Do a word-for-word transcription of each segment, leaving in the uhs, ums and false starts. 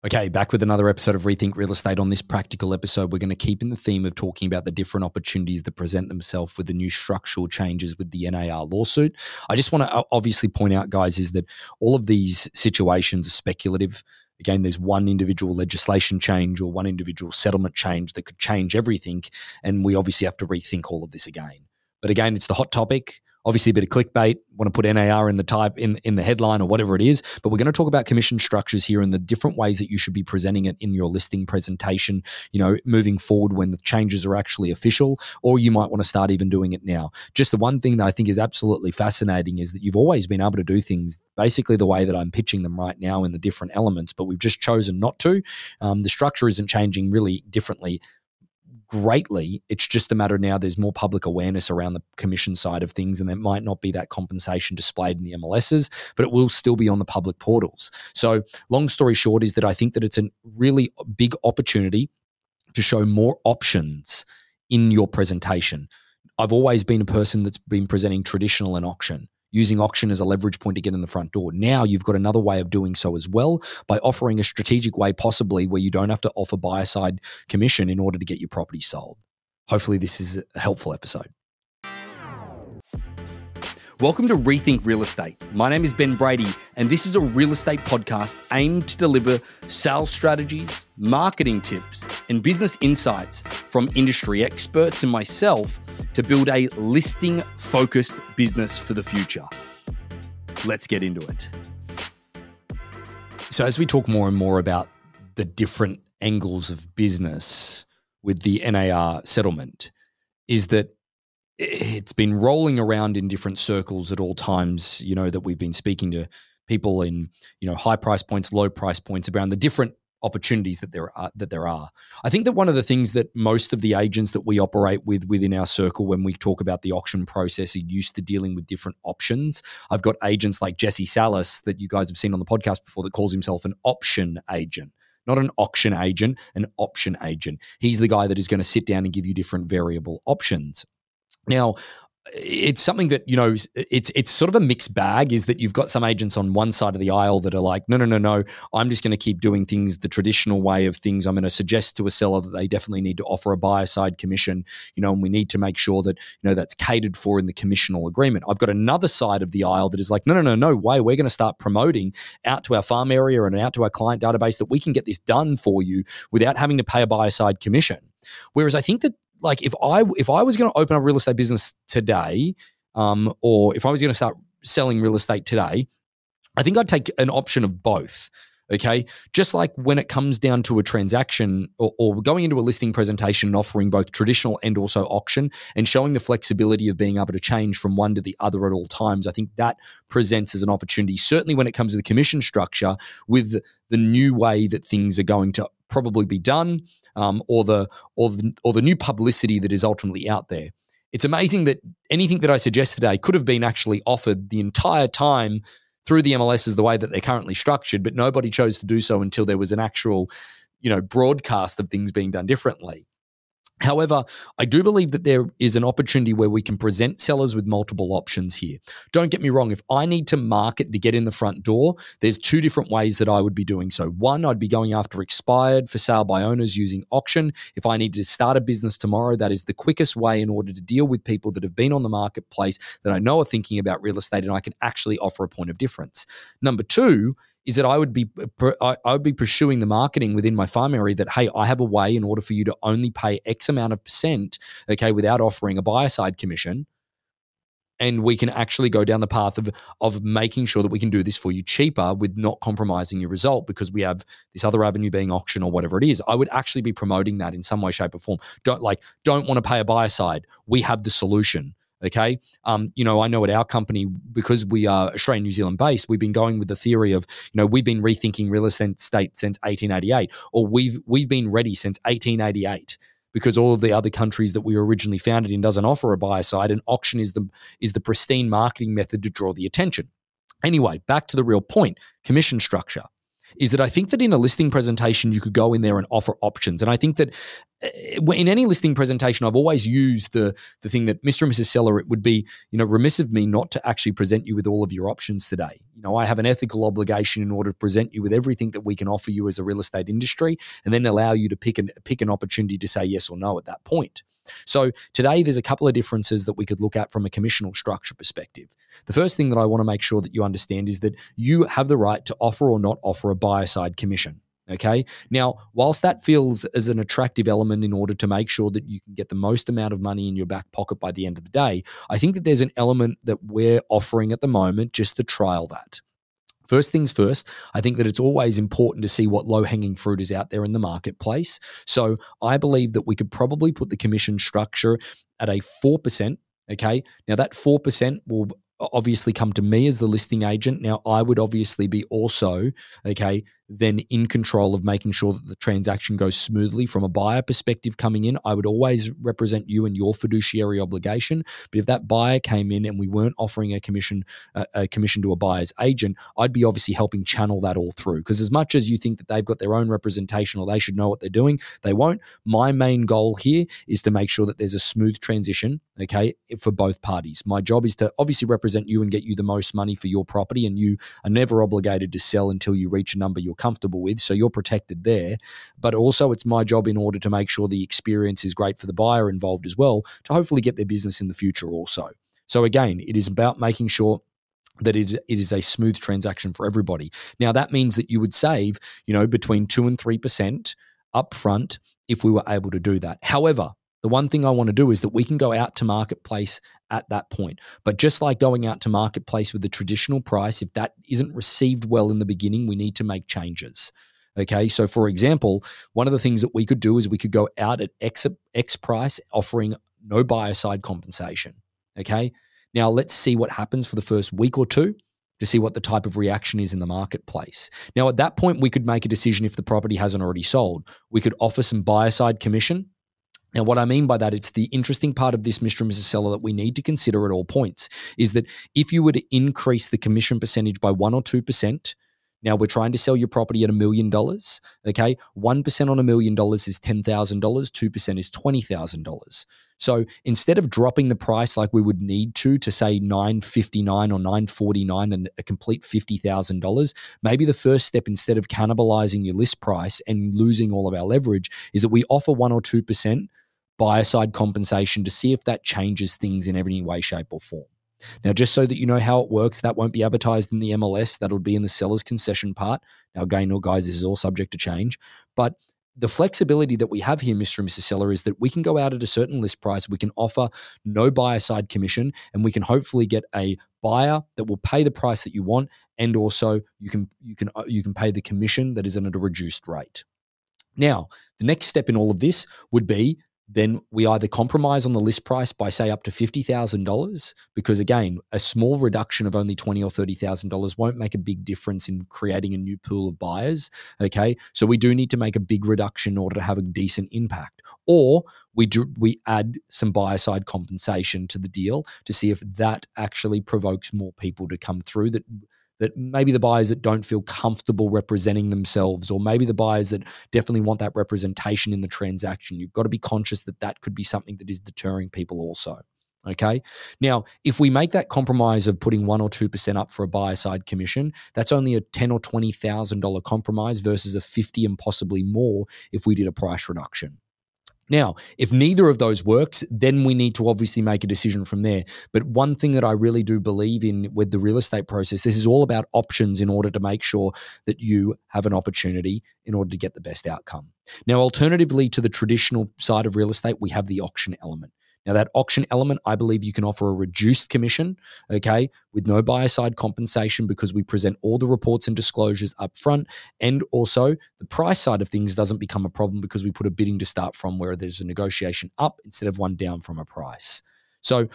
Okay, back with another episode of Rethink Real Estate. On this practical episode, we're going to keep in the theme of talking about the different opportunities that present themselves with the new structural changes with the N A R lawsuit. I just want to obviously point out, guys, is that all of these situations are speculative. Again, there's one individual legislation change or one individual settlement change that could change everything, and we obviously have to rethink all of this again. But again, it's the hot topic. Obviously, a bit of clickbait. Want to put N A R in the type in in the headline or whatever it is. But we're going to talk about commission structures here and the different ways that you should be presenting it in your listing presentation. You know, moving forward when the changes are actually official, or you might want to start even doing it now. Just the one thing that I think is absolutely fascinating is that you've always been able to do things basically the way that I'm pitching them right now in the different elements, but we've just chosen not to. Um, the structure isn't changing really differently. Greatly. It's just a matter now there's more public awareness around the commission side of things, and there might not be that compensation displayed in the M L Ss, but it will still be on the public portals. So long story short is that I think that it's a really big opportunity to show more options in your presentation. I've always been a person that's been presenting traditional and auction, using auction as a leverage point to get in the front door. Now you've got another way of doing so as well by offering a strategic way possibly where you don't have to offer buyer side commission in order to get your property sold. Hopefully this is a helpful episode. Welcome to Rethink Real Estate. My name is Ben Brady, and this is a real estate podcast aimed to deliver sales strategies, marketing tips, and business insights from industry experts and myself to build a listing-focused business for the future. Let's get into it. So as we talk more and more about the different angles of business with the N A R settlement, is that it's been rolling around in different circles at all times, you know, that we've been speaking to people in, you know, high price points, low price points around the different opportunities that there are that there are. I think that one of the things that most of the agents that we operate with within our circle when we talk about the auction process are used to dealing with different options. I've got agents like Jesse Salas that you guys have seen on the podcast before that calls himself an option agent. Not an auction agent, an option agent. He's the guy that is going to sit down and give you different variable options. Now, it's something that, you know, it's it's sort of a mixed bag, is that you've got some agents on one side of the aisle that are like, no, no, no, no, I'm just going to keep doing things the traditional way of things. I'm going to suggest to a seller that they definitely need to offer a buyer side commission, you know, and we need to make sure that, you know, that's catered for in the commissional agreement. I've got another side of the aisle that is like, no, no, no, no way. We're going to start promoting out to our farm area and out to our client database that we can get this done for you without having to pay a buyer side commission. Whereas I think that, like if I if I was going to open a real estate business today, um, or if I was going to start selling real estate today, I think I'd take an option of both. Okay, just like when it comes down to a transaction or, or going into a listing presentation and offering both traditional and also auction and showing the flexibility of being able to change from one to the other at all times, I think that presents as an opportunity, certainly when it comes to the commission structure with the new way that things are going to probably be done, um, or the or the or the new publicity that is ultimately out there. It's amazing that anything that I suggest today could have been actually offered the entire time through the M L Ss the way that they're currently structured, but nobody chose to do so until there was an actual, you know, broadcast of things being done differently. However, I do believe that there is an opportunity where we can present sellers with multiple options here. Don't get me wrong. If I need to market to get in the front door, there's two different ways that I would be doing so. One, I'd be going after expired for sale by owners using auction. If I needed to start a business tomorrow, that is the quickest way in order to deal with people that have been on the marketplace that I know are thinking about real estate, and I can actually offer a point of difference. Number two, is that I would be I would be pursuing the marketing within my farm area that, hey, I have a way in order for you to only pay X amount of percent, okay, without offering a buyer side commission. And we can actually go down the path of, of making sure that we can do this for you cheaper with not compromising your result because we have this other avenue being auction or whatever it is. I would actually be promoting that in some way, shape or form. Don't like, don't want to pay a buyer side. We have the solution. Okay. Um, you know, I know at our company, because we are Australian, New Zealand based, we've been going with the theory of, you know, we've been rethinking real estate since eighteen eighty-eight, or we've, we've been ready since eighteen eighty-eight, because all of the other countries that we were originally founded in doesn't offer a buyer side, and auction is the, is the pristine marketing method to draw the attention. Anyway, back to the real point, commission structure. is that I think that in a listing presentation, you could go in there and offer options. And I think that in any listing presentation, I've always used the the thing that Mister and Missus Seller, it would be, you know, remiss of me not to actually present you with all of your options today. You know, I have an ethical obligation in order to present you with everything that we can offer you as a real estate industry, and then allow you to pick an pick an opportunity to say yes or no at that point. So today, there's a couple of differences that we could look at from a commissional structure perspective. The first thing that I want to make sure that you understand is that you have the right to offer or not offer a buyer side commission. Okay. Now, whilst that feels as an attractive element in order to make sure that you can get the most amount of money in your back pocket by the end of the day, I think that there's an element that we're offering at the moment just to trial that. First things first, I think that it's always important to see what low-hanging fruit is out there in the marketplace. So I believe that we could probably put the commission structure at a four percent. Okay. Now that four percent will obviously come to me as the listing agent. Now, I would obviously be also, okay, then in control of making sure that the transaction goes smoothly from a buyer perspective coming in. I would always represent you and your fiduciary obligation. But if that buyer came in and we weren't offering a commission, uh, a commission to a buyer's agent, I'd be obviously helping channel that all through. Because as much as you think that they've got their own representation or they should know what they're doing, they won't. My main goal here is to make sure that there's a smooth transition, okay, for both parties. My job is to obviously represent you and get you the most money for your property, and you are never obligated to sell until you reach a number you're comfortable with, so you're protected there. But also it's my job, in order to make sure the experience is great for the buyer involved as well, to hopefully get their business in the future also. So again, it is about making sure that it, it is a smooth transaction for everybody. Now that means that you would save, you know, between two and three percent upfront if we were able to do that. However, the one thing I want to do is that we can go out to marketplace at that point. But just like going out to marketplace with the traditional price, if that isn't received well in the beginning, we need to make changes. Okay, so for example, one of the things that we could do is we could go out at X, X price, offering no buyer side compensation. Okay, now let's see what happens for the first week or two to see what the type of reaction is in the marketplace. Now at that point, we could make a decision if the property hasn't already sold. We could offer some buyer side commission. Now, what I mean by that, it's the interesting part of this, Mister and Missus Seller, that we need to consider at all points, is that if you were to increase the commission percentage by one or two percent, now we're trying to sell your property at a million dollars, okay? one percent on a million dollars is ten thousand dollars, two percent is twenty thousand dollars. So instead of dropping the price like we would need to, to say nine fifty-nine or nine forty-nine and a complete fifty thousand dollars, maybe the first step, instead of cannibalizing your list price and losing all of our leverage, is that we offer one or two percent buyer side compensation to see if that changes things in any way, shape, or form. Now, just so that you know how it works, that won't be advertised in the M L S. That'll be in the seller's concession part. Now, again, no, guys, this is all subject to change. But the flexibility that we have here, Mister and Missus Seller, is that we can go out at a certain list price. We can offer no buyer side commission, and we can hopefully get a buyer that will pay the price that you want, and also you can you can you can pay the commission that is at a reduced rate. Now, the next step in all of this would be, then we either compromise on the list price by, say, up to fifty thousand dollars, because again, a small reduction of only twenty thousand dollars or thirty thousand dollars won't make a big difference in creating a new pool of buyers, okay? So we do need to make a big reduction in order to have a decent impact. Or we do we add some buyer side compensation to the deal to see if that actually provokes more people to come through, that that maybe the buyers that don't feel comfortable representing themselves, or maybe the buyers that definitely want that representation in the transaction. You've got to be conscious that that could be something that is deterring people also. Okay. Now, if we make that compromise of putting one or two percent up for a buyer side commission, that's only a ten or twenty thousand dollar compromise versus a fifty and possibly more if we did a price reduction. Now, if neither of those works, then we need to obviously make a decision from there. But one thing that I really do believe in with the real estate process, this is all about options in order to make sure that you have an opportunity in order to get the best outcome. Now, alternatively to the traditional side of real estate, we have the auction element. Now, that auction element, I believe you can offer a reduced commission, okay, with no buyer side compensation, because we present all the reports and disclosures up front. And also the price side of things doesn't become a problem because we put a bidding to start from where there's a negotiation up instead of one down from a price. So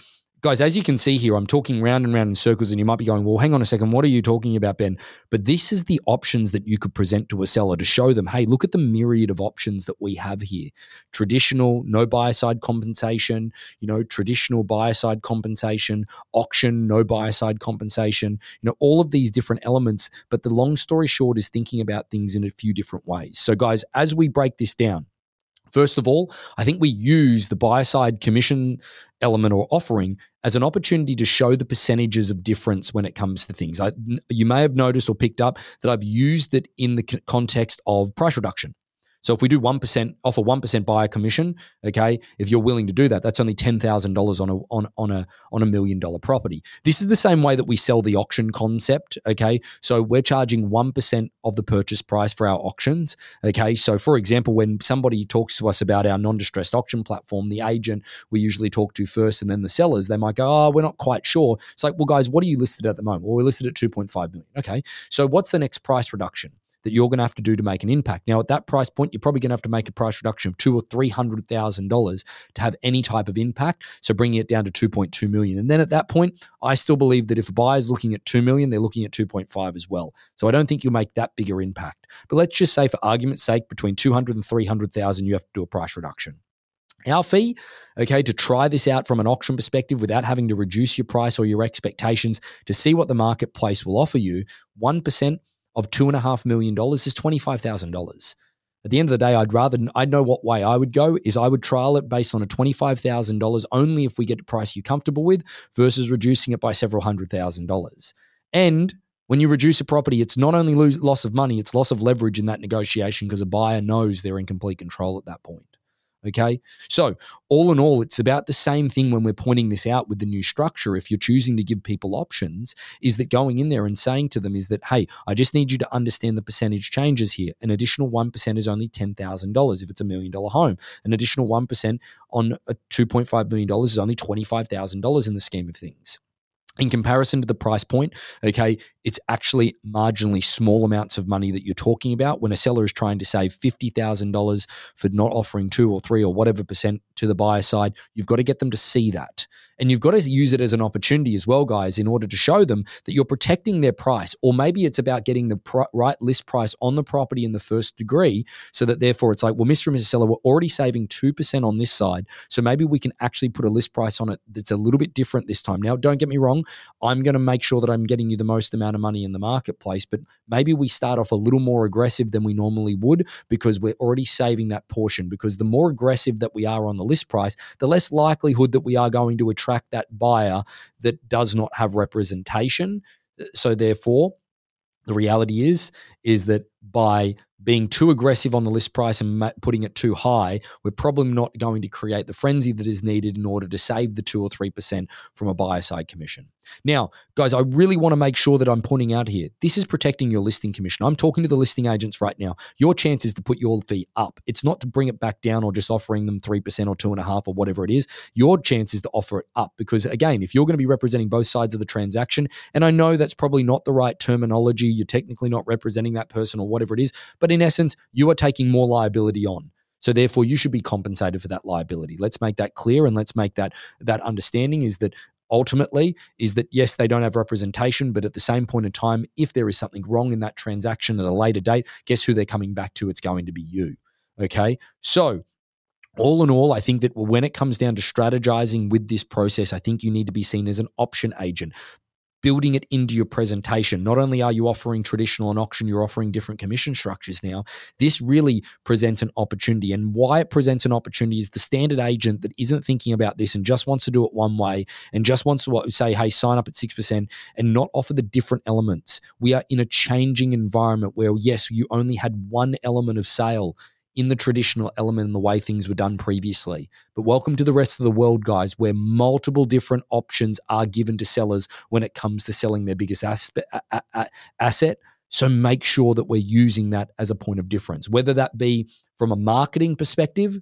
guys, as you can see here, I'm talking round and round in circles, and you might be going, well, hang on a second, what are you talking about, Ben? But this is the options that you could present to a seller to show them, hey, look at the myriad of options that we have here. Traditional, no buyer side compensation, you know, traditional buyer side compensation, auction, no buyer side compensation, you know, all of these different elements. But the long story short is thinking about things in a few different ways. So guys, as we break this down, first of all, I think we use the buyer side commission element or offering as an opportunity to show the percentages of difference when it comes to things. I, you may have noticed or picked up that I've used it in the context of price reduction. So if we do one percent, offer one percent buyer commission, okay, if you're willing to do that, that's only ten thousand dollars on a on on a on a million dollar property. This is the same way that we sell the auction concept, okay? So we're charging one percent of the purchase price for our auctions, okay? So for example, when somebody talks to us about our non-distressed auction platform, the agent we usually talk to first and then the sellers, they might go, oh, we're not quite sure. It's like, well, guys, what are you listed at the moment? Well, we're listed at two point five million. Okay, so what's the next price reduction that you're going to have to do to make an impact? Now, at that price point, you're probably going to have to make a price reduction of two or three hundred thousand dollars to have any type of impact. So bringing it down to two point two million, and then at that point, I still believe that if a buyer's looking at two million, they're looking at two point five as well. So I don't think you'll make that bigger impact. But let's just say, for argument's sake, between two hundred and three hundred thousand, you have to do a price reduction. Our fee, okay, to try this out from an auction perspective without having to reduce your price or your expectations to see what the marketplace will offer you, one percent of two point five million dollars is twenty-five thousand dollars. At the end of the day, I'd rather, I know what way I would go is I would trial it based on a twenty-five thousand dollars only if we get a price you're comfortable with versus reducing it by several hundred thousand dollars. And when you reduce a property, it's not only lose, loss of money, it's loss of leverage in that negotiation because a buyer knows they're in complete control at that point. Okay, so all in all, it's about the same thing when we're pointing this out with the new structure. If you're choosing to give people options, is that going in there and saying to them is that, hey, I just need you to understand the percentage changes here. An additional one percent is only ten thousand dollars if it's a million dollar home. An additional one percent on a two point five million dollars is only twenty-five thousand dollars in the scheme of things. In comparison to the price point, okay, it's actually marginally small amounts of money that you're talking about. When a seller is trying to save fifty thousand dollars for not offering two or three or whatever percent to the buyer side, you've got to get them to see that. And you've got to use it as an opportunity as well, guys, in order to show them that you're protecting their price. Or maybe it's about getting the pr- right list price on the property in the first degree so that therefore it's like, well, Mister and Missus Seller, we're already saving two percent on this side. So maybe we can actually put a list price on it that's a little bit different this time. Now, don't get me wrong. I'm going to make sure that I'm getting you the most amount of money in the marketplace, but maybe we start off a little more aggressive than we normally would because we're already saving that portion. Because the more aggressive that we are on the list price, the less likelihood that we are going to attract that buyer that does not have representation. So therefore, the reality is, is that by being too aggressive on the list price and putting it too high, we're probably not going to create the frenzy that is needed in order to save the two or three percent from a buyer side commission. Now, guys, I really want to make sure that I'm pointing out here, this is protecting your listing commission. I'm talking to the listing agents right now. Your chance is to put your fee up. It's not to bring it back down or just offering them three percent or two and a half or whatever it is. Your chance is to offer it up because, again, if you're going to be representing both sides of the transaction, and I know that's probably not the right terminology, you're technically not representing that person or whatever it is, but in essence, you are taking more liability on. So therefore, you should be compensated for that liability. Let's make that clear and let's make that that understanding is that ultimately is that, yes, they don't have representation, but at the same point in time, if there is something wrong in that transaction at a later date, guess who they're coming back to? It's going to be you. Okay? So all in all, I think that when it comes down to strategizing with this process, I think you need to be seen as an option agent, building it into your presentation. Not only are you offering traditional and auction, you're offering different commission structures now. This really presents an opportunity. And why it presents an opportunity is the standard agent that isn't thinking about this and just wants to do it one way and just wants to say, hey, sign up at six percent and not offer the different elements. We are in a changing environment where, yes, you only had one element of sale in the traditional element and the way things were done previously. But welcome to the rest of the world, guys, where multiple different options are given to sellers when it comes to selling their biggest aspe- a- a- asset. So make sure that we're using that as a point of difference, whether that be from a marketing perspective,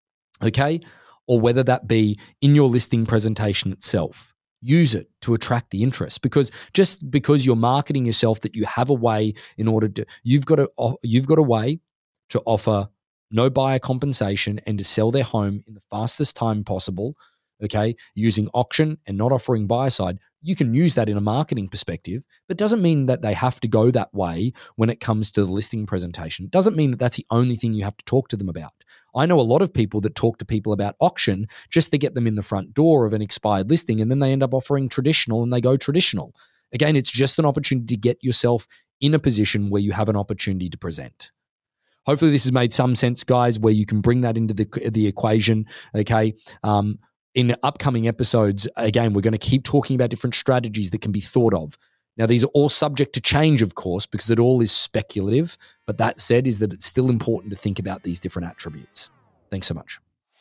okay, or whether that be in your listing presentation itself. Use it to attract the interest, because just because you're marketing yourself that you have a way in order to, you've got a, you've got a way to offer no buyer compensation and to sell their home in the fastest time possible, okay, using auction and not offering buyer side, you can use that in a marketing perspective, but doesn't mean that they have to go that way when it comes to the listing presentation. It doesn't mean that that's the only thing you have to talk to them about. I know a lot of people that talk to people about auction just to get them in the front door of an expired listing, and then they end up offering traditional and they go traditional. Again, it's just an opportunity to get yourself in a position where you have an opportunity to present. Hopefully this has made some sense, guys, where you can bring that into the, the equation, okay? Um, in upcoming episodes, again, we're going to keep talking about different strategies that can be thought of. Now, these are all subject to change, of course, because it all is speculative. But that said, is that it's still important to think about these different attributes. Thanks so much.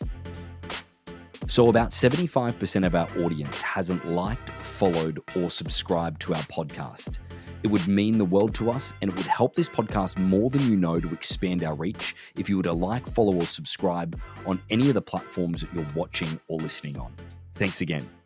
So about seventy-five percent of our audience hasn't liked, followed, or subscribed to our podcast. It would mean the world to us, and it would help this podcast more than you know to expand our reach if you were to like, follow, or subscribe on any of the platforms that you're watching or listening on. Thanks again.